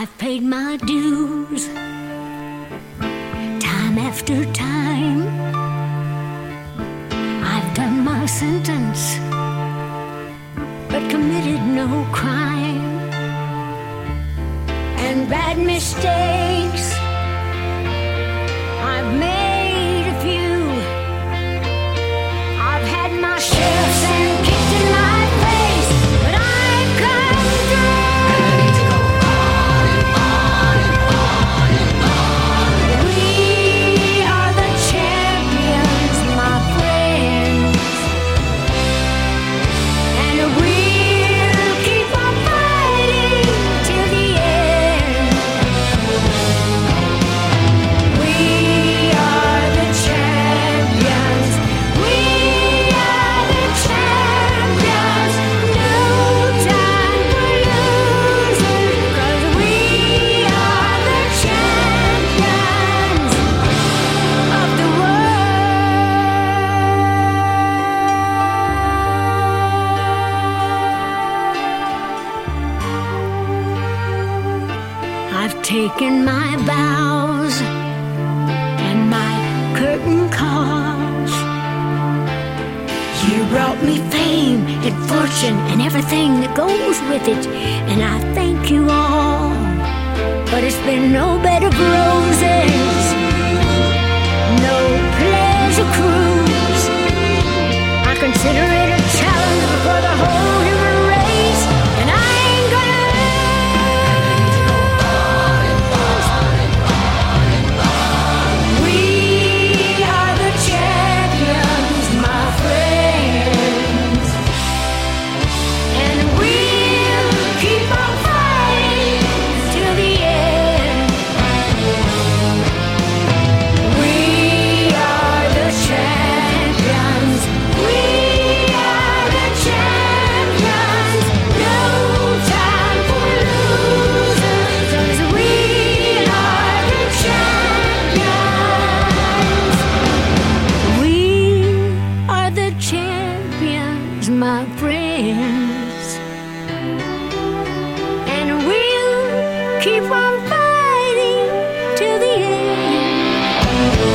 I've paid my dues time after time. I've done my sentence, but committed no crime. And bad mistakes, I've made a few. I've had my share and kicked in my face, but I've come through. We are the champions, my friends, and we'll keep on fighting till the end. We are the champions. We are the champions. No time for losing, 'cause we are the champions of the world. I've taken my vows and my curtain calls. You brought me fame and fortune and everything that goes with it, and I thank you all. But it's been no bed of roses, no pleasure cruise. I consider it a challenge for the whole human race, and I ain't gonna We are the champions, my friends, and we'll keep on fighting till the end. We are the champions. We are the champions. No time for losing, 'cause we are the champions. We are the champions, my friends, and we'll keep on fighting till the end.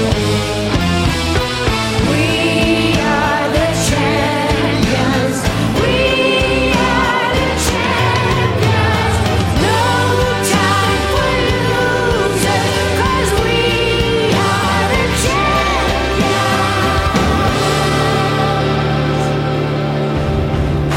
We are the champions. We are the champions. No time for losing, 'cause we are the champions.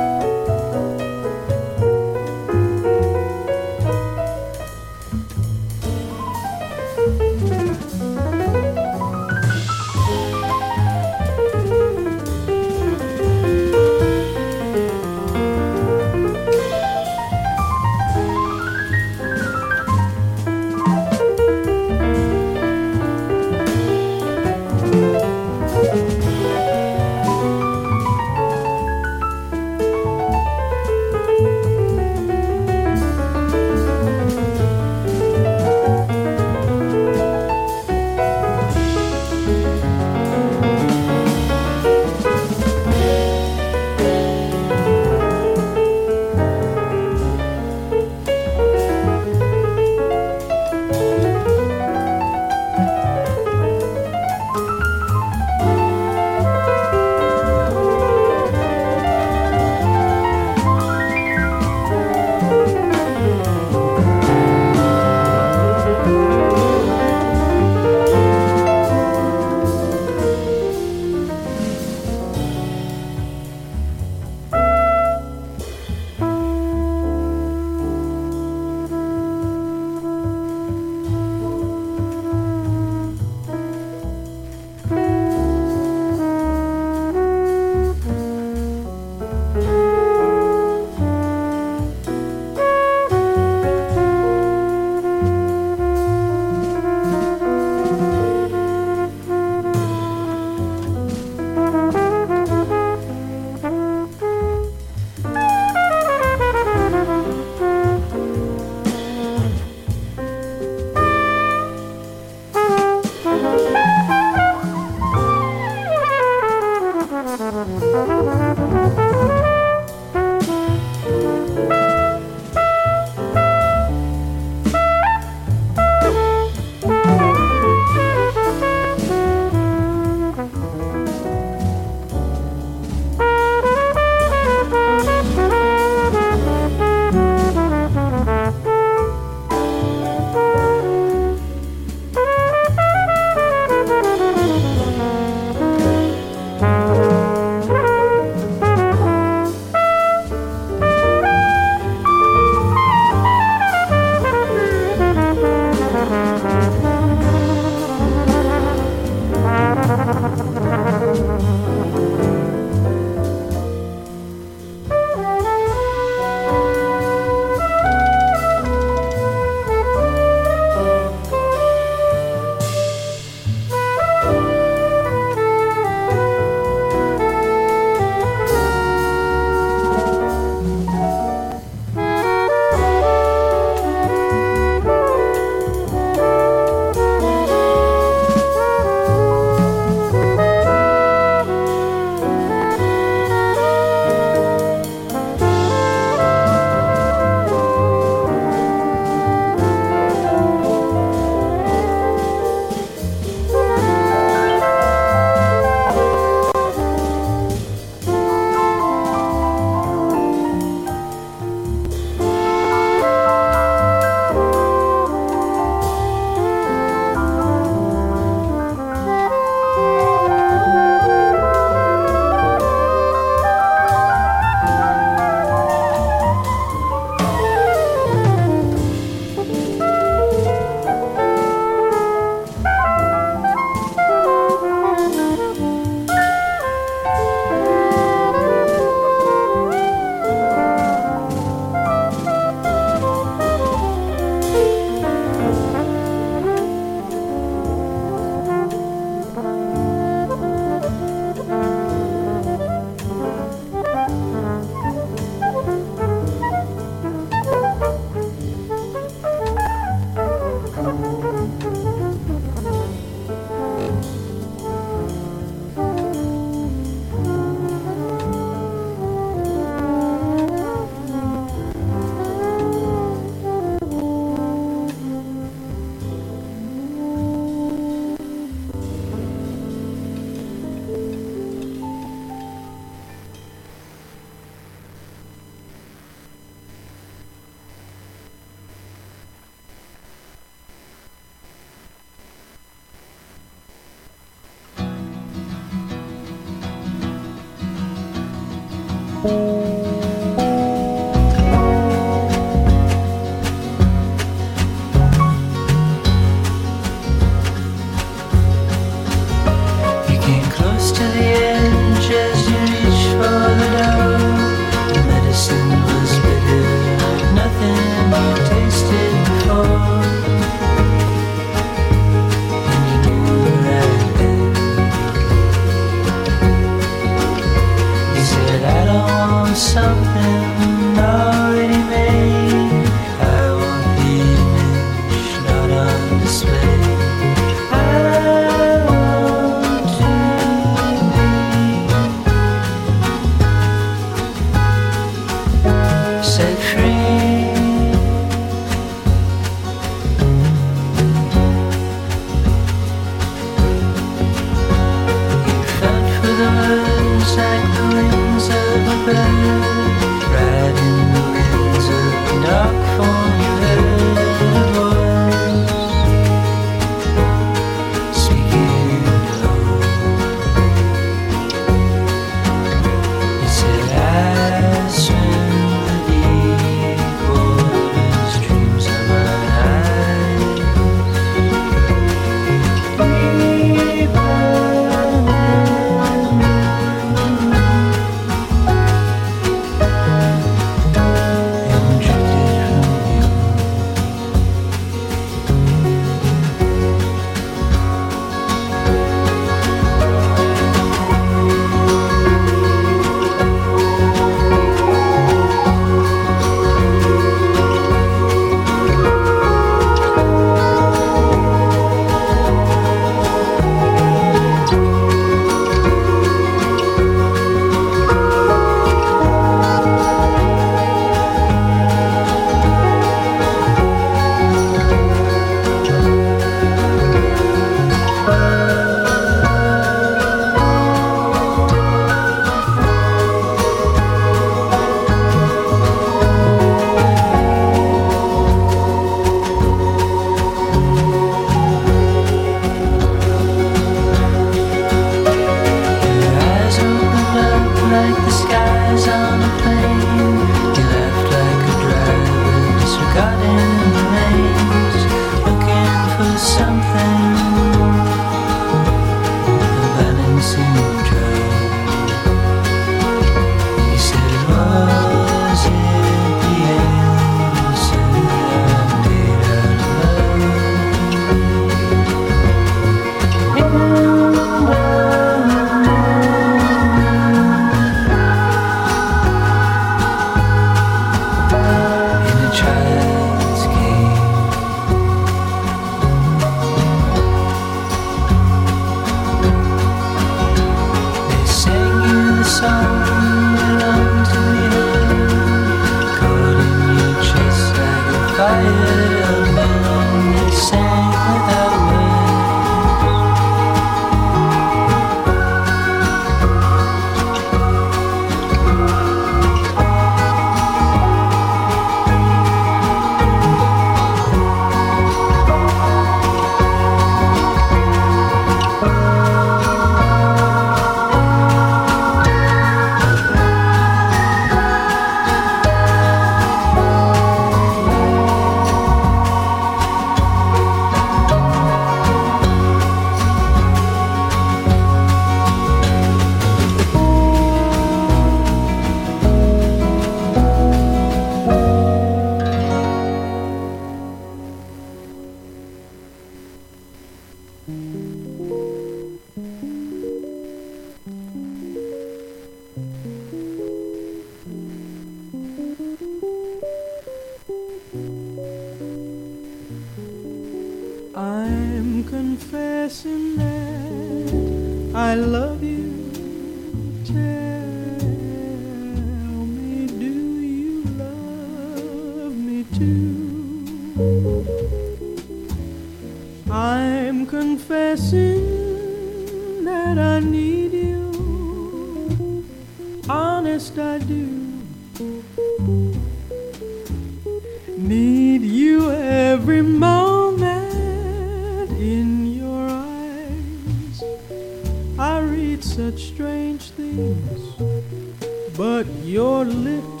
but your lips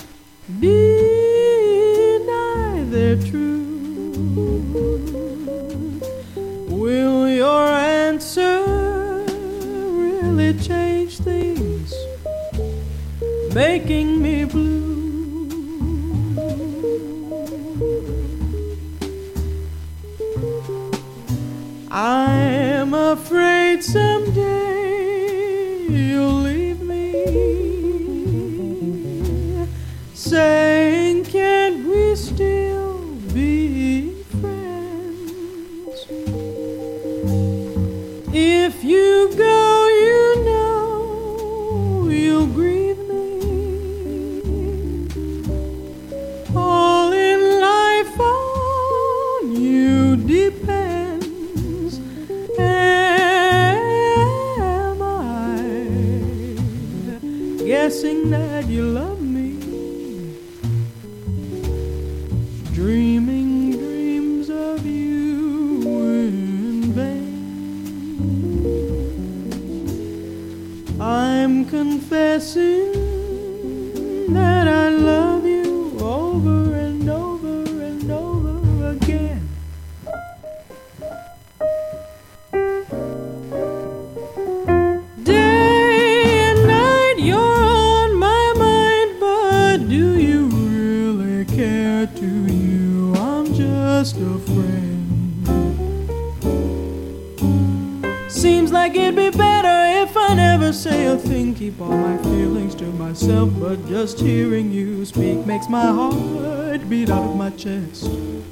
deny their truth. Will your answer really change things, making me blue? I'm afraid someday you'll leave me, saying, can't we still be friends? If you go, you know you'll grieve me. All in life on you depends. Am I guessing that you love me? Dreaming dreams of you in vain. I'm confessing that I love you over and over and over again. Day and night you're on my mind, but do you really care? To you I'm just a friend. Seems like it'd be better if I never say a thing, keep all my feelings to myself, but just hearing you speak makes my heart beat out of my chest.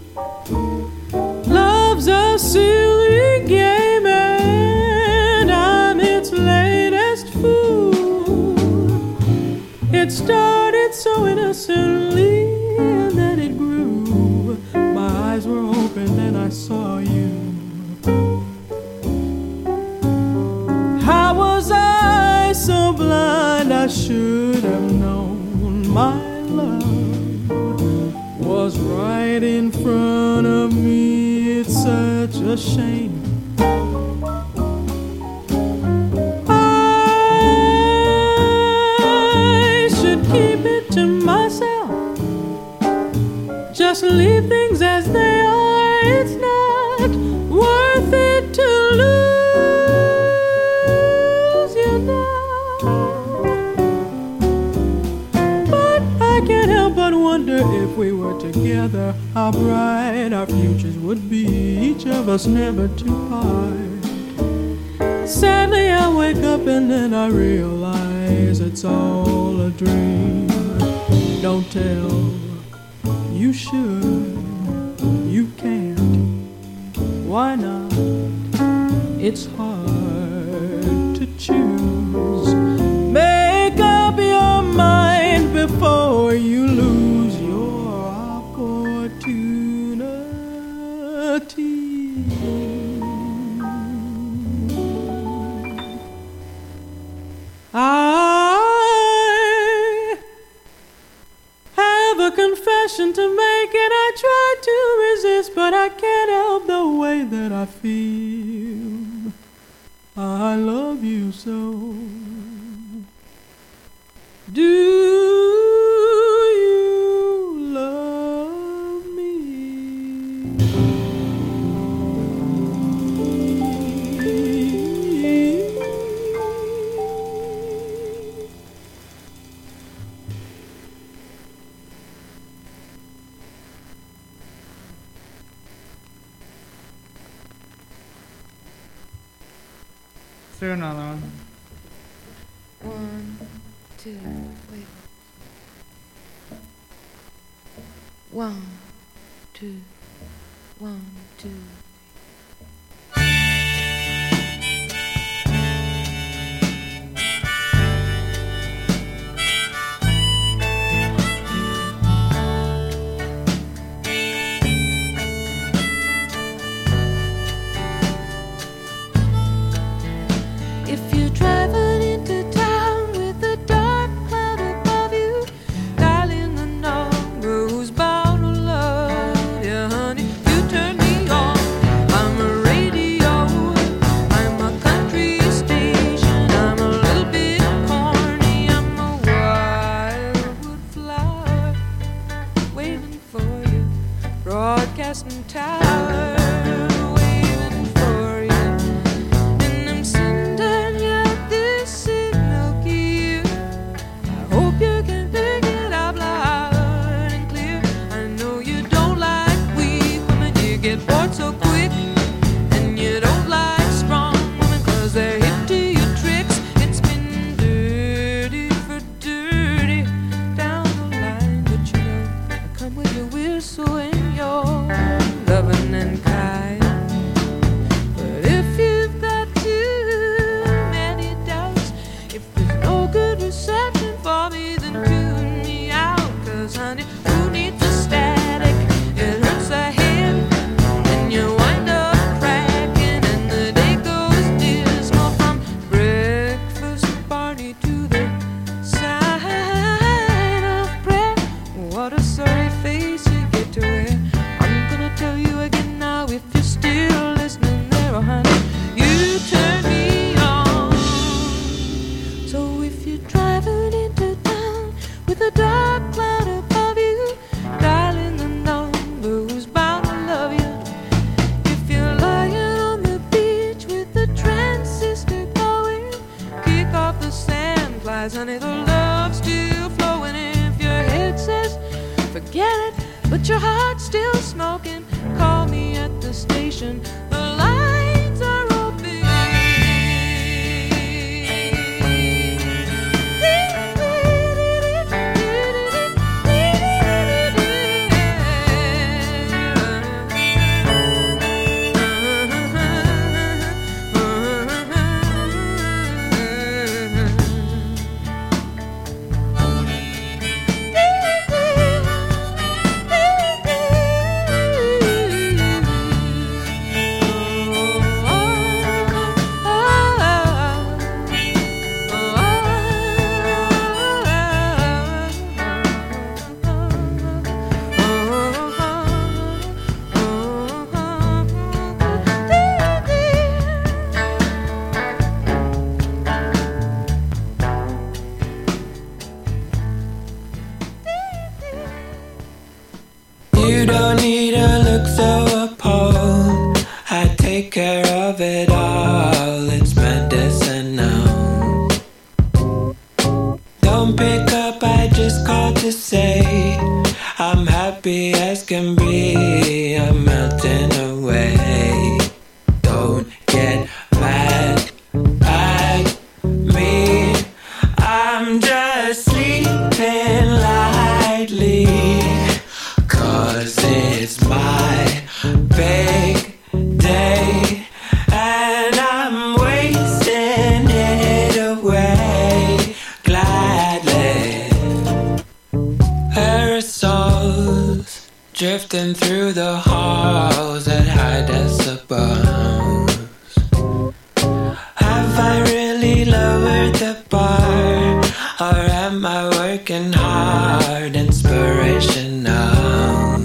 Love's a silly game and I'm its latest fool. It started so innocently and then it grew. My eyes were open and I saw you. How was I so blind? I should have known my love was right in front of me. It's such a shame. I should keep it to myself, just leave things as they are. It's not worth it to lose you now. But I can't help but wonder if we were together, how bright our futures would be, each of us never to part. Sadly I wake up and then I realize it's all a dream. Don't tell, you should, you can't. Why not? It's hard to choose. Make up your mind before you lose your opportunity. I have a confession to make and I try to resist, but I can't help the way that I feel. I love you so. Do you love me? Let's do another one. 1, 2, wait. 1, 2, 1, 2. If you're driving into town with a dark cloud above you, dialing the number who's bound to love you, honey, you turn me on. eyes, honey, the love's still flowing. If your head says forget it, but your heart's still smoking, call me at the station. The lines are open. You don't need to look so appalled. I take care of it all. It's medicinal. Don't pick up, I just called to say I'm happy as can be. I'm melting away. Don't get mad at me. I'm just sleeping lightly. 'Cause it's my big day and I'm wasting it away gladly. Aerosols drifting through the halls at high decibels. Have I really lowered the bar, or am I working hard? Inspirational.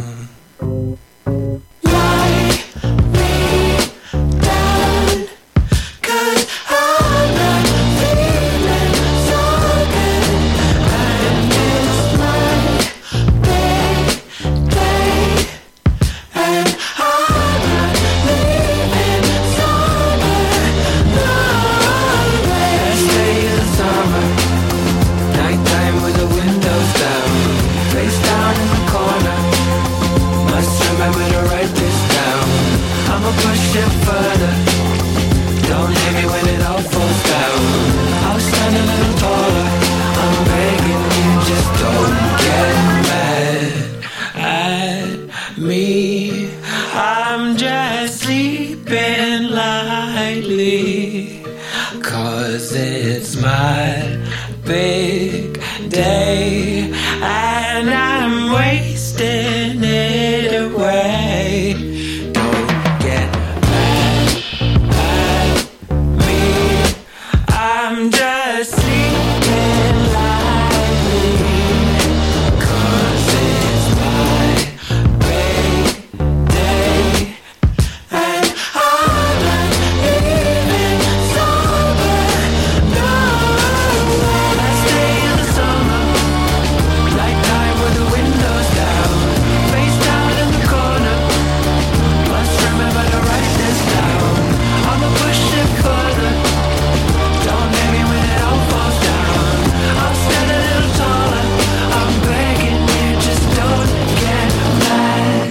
Lie me down, 'cause I'm not feeling so good. And it's my big day, and I'm not leaving summer. No way. Last day of the summer, nighttime with the windows down, face down in the corner. Must remember to write this down. I'ma push it further. Don't hit me when it all falls down. I'll stand a little taller. I'm begging you, just don't get mad at me. I'm just sleeping lightly. 'Cause it's my big day and I'm wasting it away. Don't get mad at me. I'm just sleeping lightly. 'Cause it's my big day and I'm not even sober. No way. Last day of the summer, nighttime with the windows down, face down in the corner. Must remember to write this down. I'ma push it further. Don't hit me when it all falls down. I'll stand a little taller. I'm begging you, just don't get mad.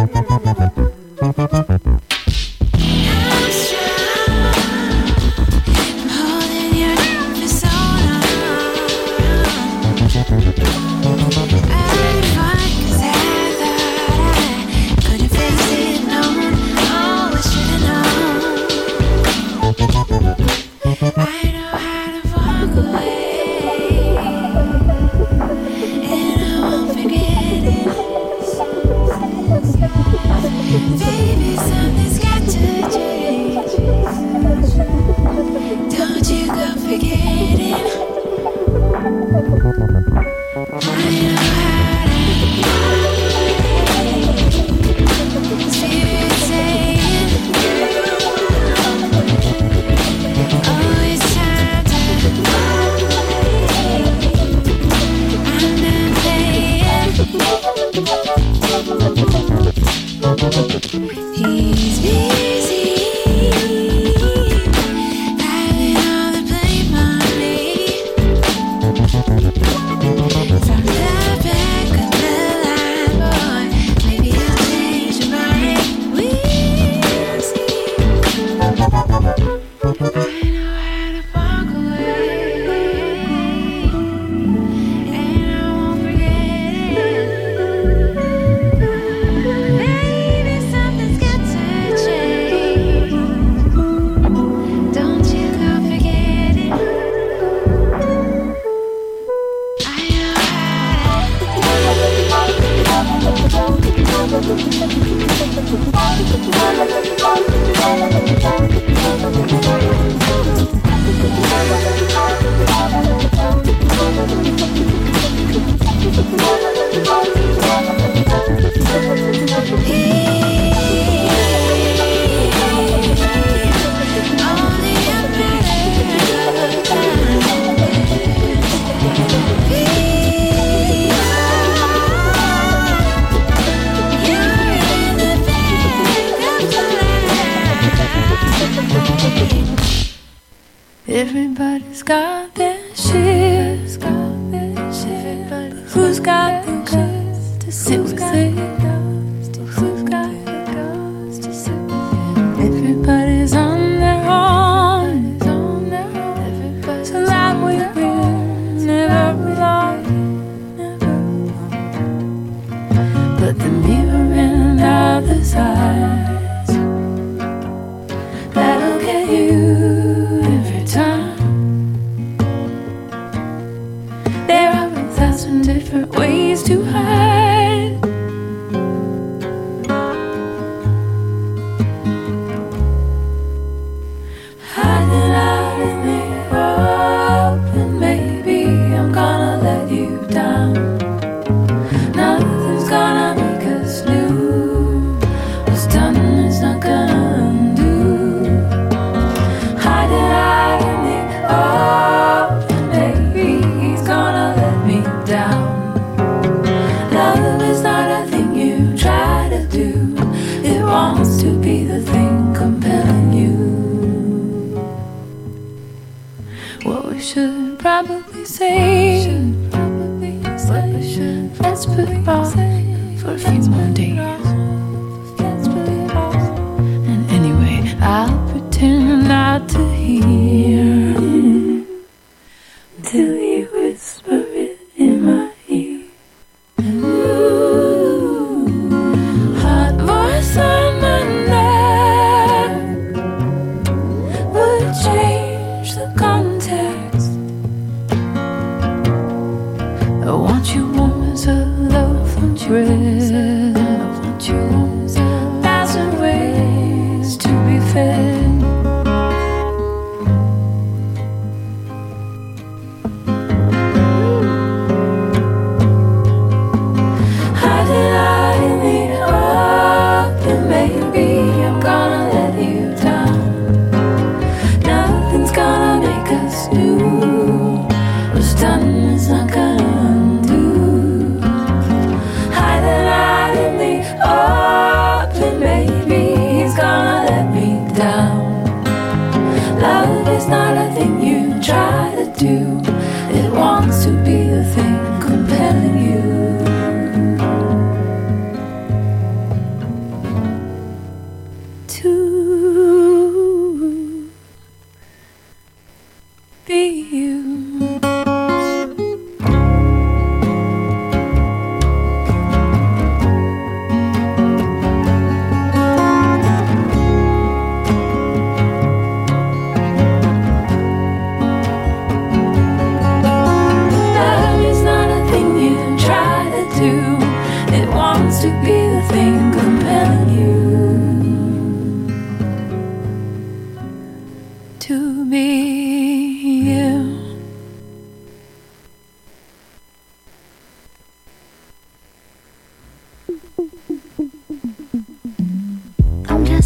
Everybody's got their shit. Who's got the guts to sit with it? Who's got the guts to sit with it? Everybody's on their own. So that we will never alone. But the mirror in other's eyes, that'll get you every time. There are 1,000 different ways to hide. Hiding out in the open, maybe I'm gonna let you down. Nothing's gonna make us new. What's done is not gonna undo. Hiding out in the open, maybe he's gonna let me down. Love is not a thing you try to do. It wants to be the thing compelling you. What we should probably say, what we should, let's put it off for a few more days. And anyway, I'll pretend not to hear till you whisper it in my ear. Ooh, hot voice on my neck would change the context. I want you warm as a love, want you red, I want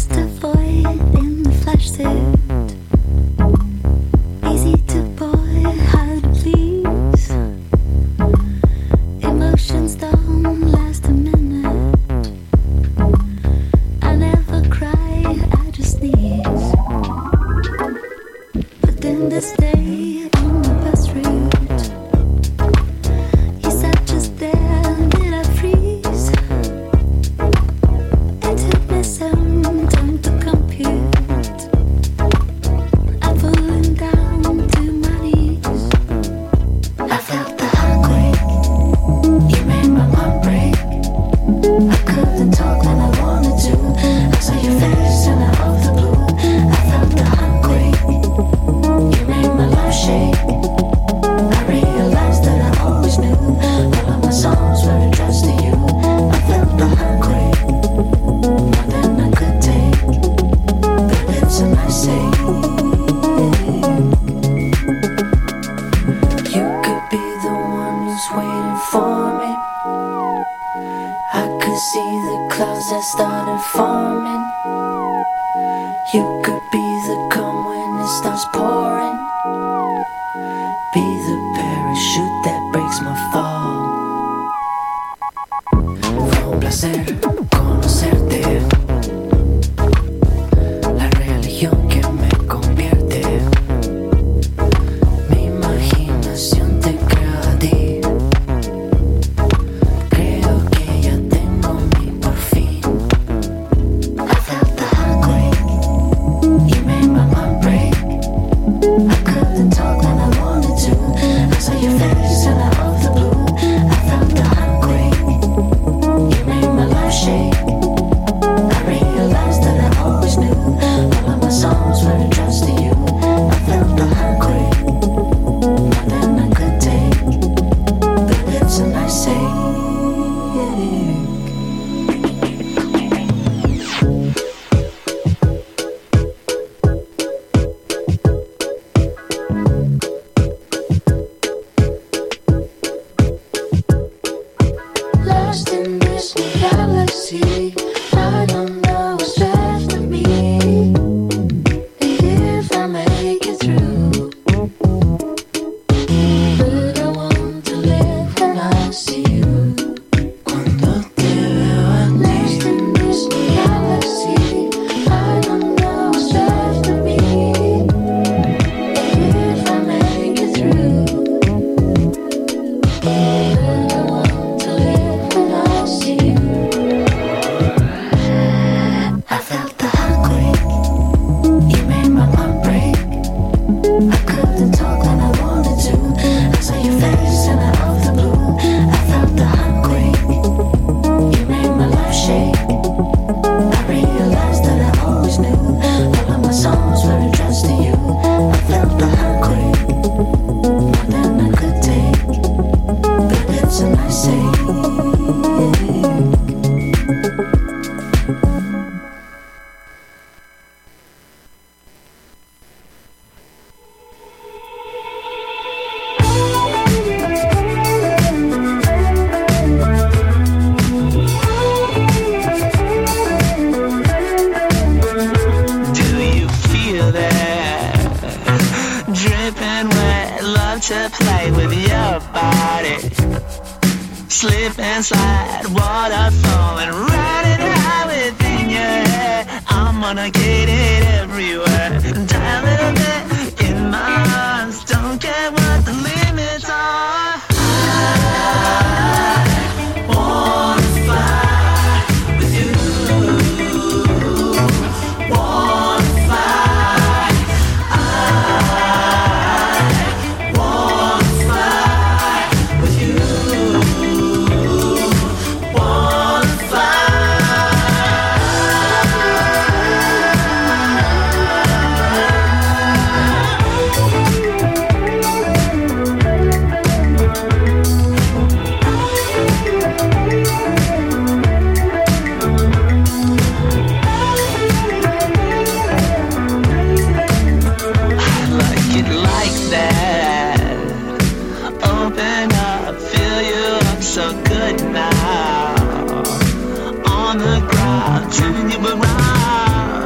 just a void in the flesh suit. Easy to boy, hard to please. Emotions don't last a minute. I never cry, I just sneeze. But then this day on the bus route, you sat just there, did I freeze? It took me some time to compute. I'm falling down to my knees. I felt the heartquake. You made my heart break. I couldn't talk when I wanted to. I saw your face and out of the blue. I felt the heartquake. You made my life shake. I realized that I always knew all of my songs were addressed to you. I felt the heartquake more than I could take. But it's a nice thing. You could be the one who's waiting for me. I could see the clouds that started forming. You could be the calm when it starts pouring. Be the parachute that breaks my fall. Fue un placer conocerte. La religión que me convierte. Mi imaginación te crea a ti. Creo que ya tengo mi por fin. I felt the heartquake. You made my heart break. I couldn't talk when I wanted to. I saw your face and out of the blue. I felt the heartquake. You made my life shake. I realized that I always knew all of my songs were addressed to you. I felt the heartquake more than I could take. But it's a nice thing. Lost in this galaxy, I don't know what's left of me. If I make it through, but I want to live when I see you. Cuando te veo a ti. Lost in this galaxy, I don't know what's left of me. If I make it through, but I want to live when I see you. I felt the heartquake. You made my heart break. I couldn't talk when I wanted to. I saw your face and out of the blue. I felt the heartquake. You made my life shake. I realized that I always knew all of my songs were addressed to you. I felt the heartquake more than I could take. But it's a nice thing. Do you feel that dripping wet? Love to play with your body. Slip and slide, water falling, riding high within your head. I'm gonna get it everywhere. Die a little bit in my arms. Don't care what the limits are. I wanna fly with you. Wanna fly. I wanna fly with you. Wanna fly. turn you around.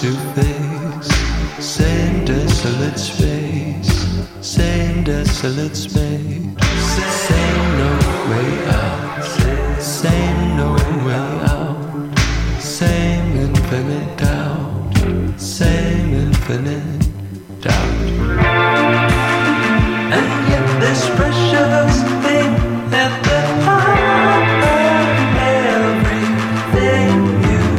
to face. Same desolate space, same desolate space. Same no way out, same no way out. Same infinite doubt, same infinite doubt.